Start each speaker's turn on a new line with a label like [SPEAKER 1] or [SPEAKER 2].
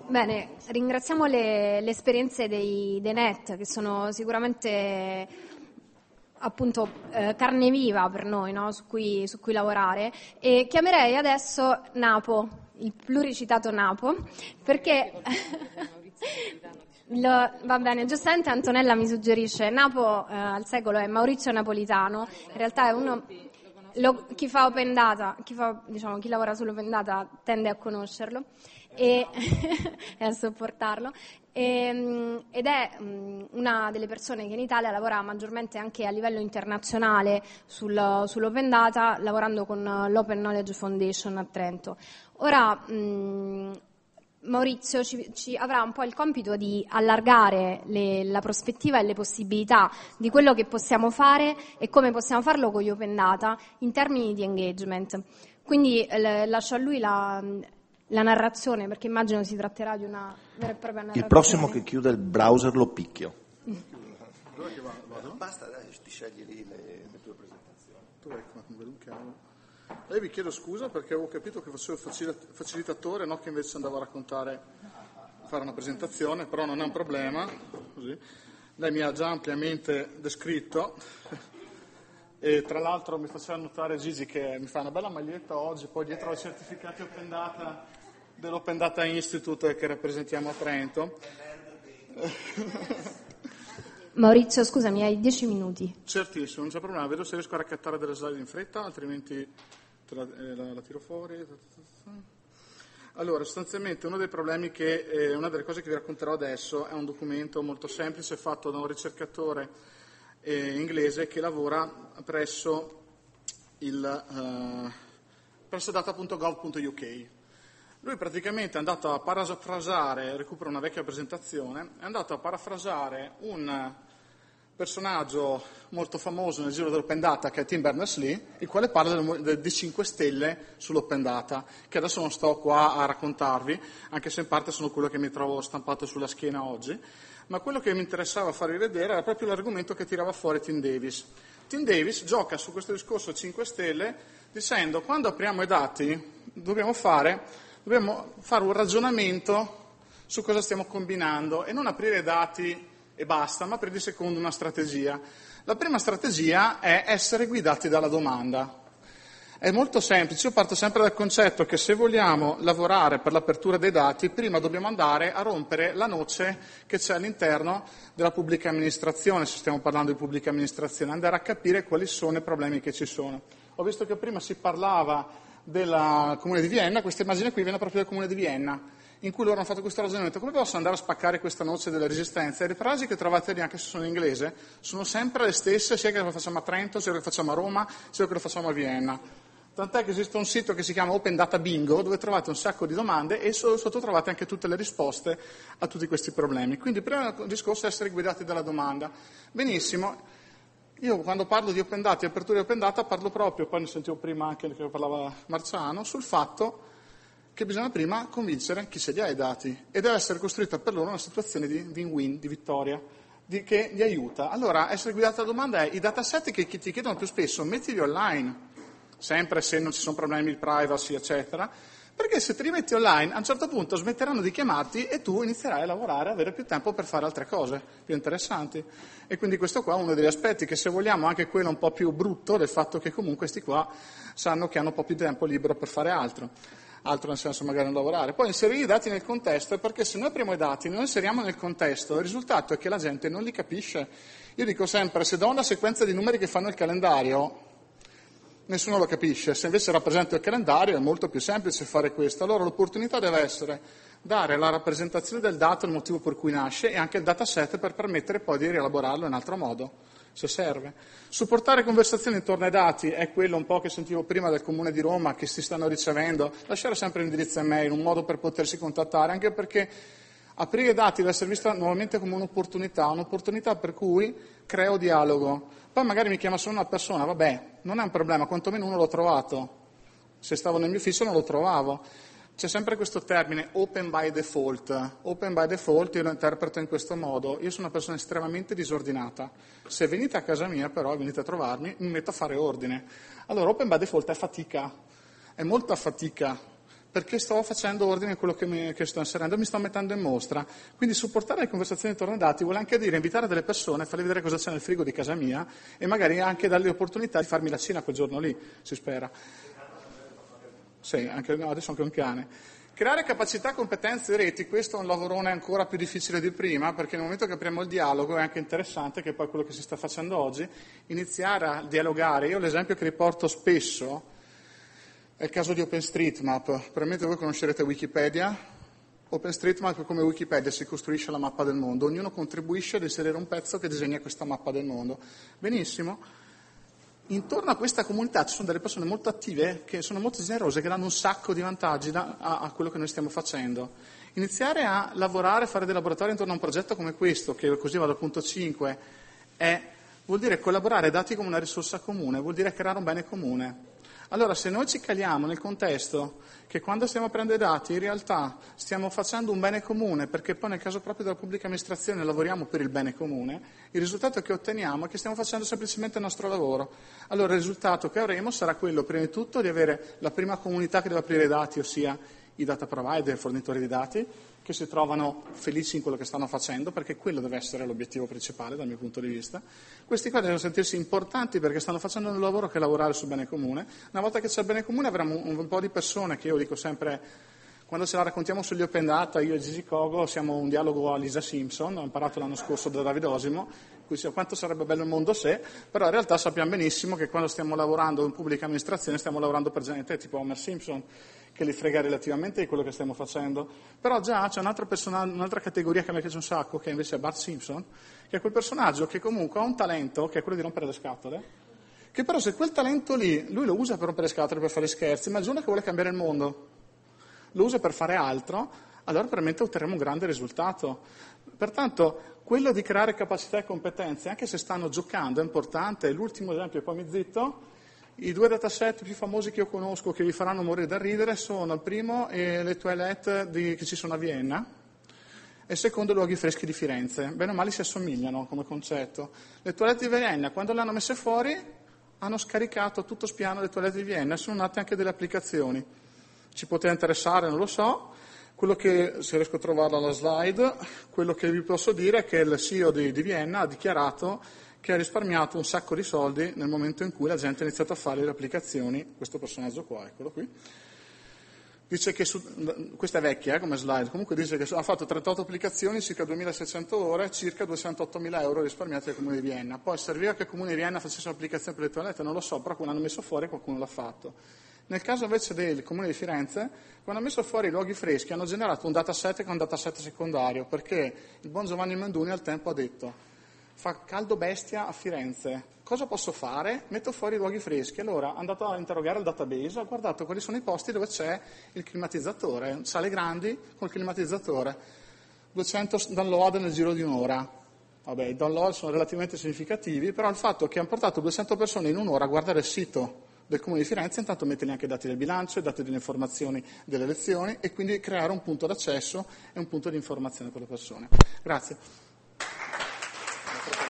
[SPEAKER 1] Bene, ringraziamo le esperienze dei NET, che sono sicuramente appunto carne viva per noi, no? su cui lavorare, e chiamerei adesso Napo, il pluricitato Napo, perché va bene, giustamente Antonella mi suggerisce Napo al secolo è Maurizio Napolitano, in realtà è uno... chi fa open data, chi lavora sull'open data tende a conoscerlo e a sopportarlo, ed è una delle persone che in Italia lavora maggiormente anche a livello internazionale sull'open data, lavorando con l'Open Knowledge Foundation a Trento. Ora Maurizio ci avrà un po' il compito di allargare la prospettiva e le possibilità di quello che possiamo fare e come possiamo farlo con gli open data in termini di engagement. Quindi lascio a lui la narrazione, perché immagino si tratterà di una vera e propria narrazione.
[SPEAKER 2] Il prossimo che chiuda il browser lo picchio.
[SPEAKER 3] Basta, dai, ti scegli lì le tue presentazioni. Tu vai con un cavolo. Io vi chiedo scusa perché avevo capito che facevo il facilitatore, no, che invece andavo a fare una presentazione, però non è un problema. Così. Lei mi ha già ampiamente descritto e tra l'altro mi faceva notare Gigi che mi fa una bella maglietta oggi, poi dietro i certificati Open Data dell'Open Data Institute che rappresentiamo a Trento.
[SPEAKER 1] Maurizio, scusami, hai 10 minuti.
[SPEAKER 3] Certissimo, non c'è problema, vedo se riesco a raccattare delle slide in fretta, altrimenti la tiro fuori. Allora, sostanzialmente uno dei problemi una delle cose che vi racconterò adesso è un documento molto semplice fatto da un ricercatore inglese che lavora presso data.gov.uk. Lui praticamente è andato a parafrasare, recupero una vecchia presentazione, è andato a parafrasare un personaggio molto famoso nel giro dell'Open Data che è Tim Berners-Lee, il quale parla di 5 stelle sull'Open Data, che adesso non sto qua a raccontarvi, anche se in parte sono quello che mi trovo stampato sulla schiena oggi, ma quello che mi interessava farvi vedere era proprio l'argomento che tirava fuori Tim Davis. Tim Davis gioca su questo discorso 5 stelle dicendo quando apriamo i dati dobbiamo fare un ragionamento su cosa stiamo combinando e non aprire dati e basta, ma aprire secondo una strategia. La prima strategia è essere guidati dalla domanda. È molto semplice, io parto sempre dal concetto che se vogliamo lavorare per l'apertura dei dati, prima dobbiamo andare a rompere la noce che c'è all'interno della pubblica amministrazione, se stiamo parlando di pubblica amministrazione, andare a capire quali sono i problemi che ci sono. Ho visto che prima si parlava del Comune di Vienna, questa immagine qui viene proprio dal Comune di Vienna, in cui loro hanno fatto questo ragionamento: come posso andare a spaccare questa noce della resistenza? E le frasi che trovate lì, anche se sono in inglese, sono sempre le stesse, sia che lo facciamo a Trento, sia che lo facciamo a Roma, sia che lo facciamo a Vienna. Tant'è che esiste un sito che si chiama Open Data Bingo, dove trovate un sacco di domande e sotto trovate anche tutte le risposte a tutti questi problemi. Quindi il primo discorso è essere guidati dalla domanda. Benissimo. Io quando parlo di Open Data e apertura di Open Data parlo proprio, poi ne sentivo prima anche che parlava Marciano, sul fatto che bisogna prima convincere chi ce li ha i dati e deve essere costruita per loro una situazione di win-win, di vittoria, che li aiuta. Allora, essere guidati dalla domanda è i dataset che ti chiedono più spesso, mettili online, sempre se non ci sono problemi di privacy, eccetera, perché se te li metti online a un certo punto smetteranno di chiamarti e tu inizierai a lavorare, a avere più tempo per fare altre cose più interessanti. E quindi questo qua è uno degli aspetti che, se vogliamo, anche quello un po' più brutto del fatto che comunque questi qua sanno che hanno un po' più di tempo libero per fare altro nel senso magari non lavorare. Poi inserire i dati nel contesto, perché se noi apriamo i dati, noi inseriamo nel contesto, il risultato è che la gente non li capisce. Io dico sempre, se do una sequenza di numeri che fanno il calendario, nessuno lo capisce. Se invece rappresento il calendario è molto più semplice fare questo. Allora l'opportunità deve essere dare la rappresentazione del dato, il motivo per cui nasce, e anche il dataset per permettere poi di rielaborarlo in altro modo, se serve. Supportare conversazioni intorno ai dati è quello un po' che sentivo prima del Comune di Roma, che si stanno ricevendo. Lasciare sempre l'indirizzo email, un modo per potersi contattare, anche perché aprire i dati deve essere vista nuovamente come un'opportunità per cui creo dialogo. Poi magari mi chiama solo una persona, vabbè, non è un problema, quantomeno uno l'ho trovato. Se stavo nel mio ufficio non lo trovavo. C'è sempre questo termine open by default. Open by default io lo interpreto in questo modo: io sono una persona estremamente disordinata. Se venite a casa mia però, venite a trovarmi, mi metto a fare ordine. Allora open by default è fatica, è molta fatica, perché sto facendo ordine in quello che sto inserendo, mi sto mettendo in mostra. Quindi supportare le conversazioni intorno ai dati vuole anche dire invitare delle persone, farle vedere cosa c'è nel frigo di casa mia e magari anche dargli l'opportunità di farmi la cena quel giorno lì, si spera. Sì, adesso anche un cane. Creare capacità, competenze e reti, questo è un lavorone ancora più difficile di prima, perché nel momento che apriamo il dialogo è anche interessante, che è poi quello che si sta facendo oggi, iniziare a dialogare. Io l'esempio che riporto spesso è il caso di OpenStreetMap. Probabilmente voi conoscerete Wikipedia. OpenStreetMap, come Wikipedia, si costruisce la mappa del mondo. Ognuno contribuisce ad inserire un pezzo che disegna questa mappa del mondo. Benissimo. Intorno a questa comunità ci sono delle persone molto attive, che sono molto generose, che danno un sacco di vantaggi a quello che noi stiamo facendo. Iniziare a lavorare, fare dei laboratori intorno a un progetto come questo, che così vado al punto 5, vuol dire collaborare dati come una risorsa comune, vuol dire creare un bene comune. Allora, se noi ci caliamo nel contesto che quando stiamo a prendere dati in realtà stiamo facendo un bene comune, perché poi nel caso proprio della pubblica amministrazione lavoriamo per il bene comune, il risultato che otteniamo è che stiamo facendo semplicemente il nostro lavoro. Allora il risultato che avremo sarà quello, prima di tutto, di avere la prima comunità che deve aprire i dati, ossia i data provider, i fornitori di dati, che si trovano felici in quello che stanno facendo, perché quello deve essere l'obiettivo principale dal mio punto di vista. Questi qua devono sentirsi importanti perché stanno facendo un lavoro che è lavorare sul bene comune. Una volta che c'è il bene comune avremo un po' di persone che io dico sempre, quando ce la raccontiamo sugli open data, io e Gigi Cogo siamo un dialogo a Lisa Simpson, ho imparato l'anno scorso da Davide Osimo, quanto sarebbe bello il mondo se, però in realtà sappiamo benissimo che quando stiamo lavorando in pubblica amministrazione stiamo lavorando per gente tipo Homer Simpson, che li frega relativamente di quello che stiamo facendo. Però già c'è un'altra categoria che a me piace un sacco, che invece è Bart Simpson, che è quel personaggio che comunque ha un talento, che è quello di rompere le scatole, che però se quel talento lì, lui lo usa per rompere le scatole, per fare scherzi, ma il giorno che vuole cambiare il mondo, lo usa per fare altro, allora veramente otterremo un grande risultato. Pertanto, quello di creare capacità e competenze, anche se stanno giocando, è importante. L'ultimo esempio, e poi mi zitto, i 2 dataset più famosi che io conosco, che vi faranno morire da ridere, sono il primo le toilette che ci sono a Vienna, e il secondo i luoghi freschi di Firenze. Bene o male si assomigliano come concetto. Le toilette di Vienna, quando le hanno messe fuori, hanno scaricato tutto spiano le toilette di Vienna, e sono nate anche delle applicazioni. Ci poteva interessare, non lo so. Quello che, se riesco a trovarla alla slide, quello che vi posso dire è che il CEO di Vienna ha dichiarato che ha risparmiato un sacco di soldi nel momento in cui la gente ha iniziato a fare le applicazioni. Questo personaggio qua, eccolo qui. Dice che, questa è vecchia come slide, comunque dice che ha fatto 38 applicazioni, circa 2.600 ore, circa 208.000 euro risparmiati al Comune di Vienna. Poi serviva che il Comune di Vienna facesse un'applicazione per le toilette, non lo so, però quando hanno messo fuori qualcuno l'ha fatto. Nel caso invece del Comune di Firenze, quando hanno messo fuori i luoghi freschi, hanno generato un dataset che è un dataset secondario, perché il buon Giovanni Menduni al tempo ha detto: fa caldo bestia a Firenze, cosa posso fare? Metto fuori i luoghi freschi. Allora è andato a interrogare il database, ha guardato quali sono i posti dove c'è il climatizzatore, sale grandi col climatizzatore, 200 download nel giro di un'ora. Vabbè, i download sono relativamente significativi, però il fatto che hanno portato 200 persone in un'ora a guardare il sito del Comune di Firenze, intanto mettergli anche i dati del bilancio, i dati delle informazioni delle elezioni, e quindi creare un punto d'accesso e un punto di informazione per le persone. Grazie.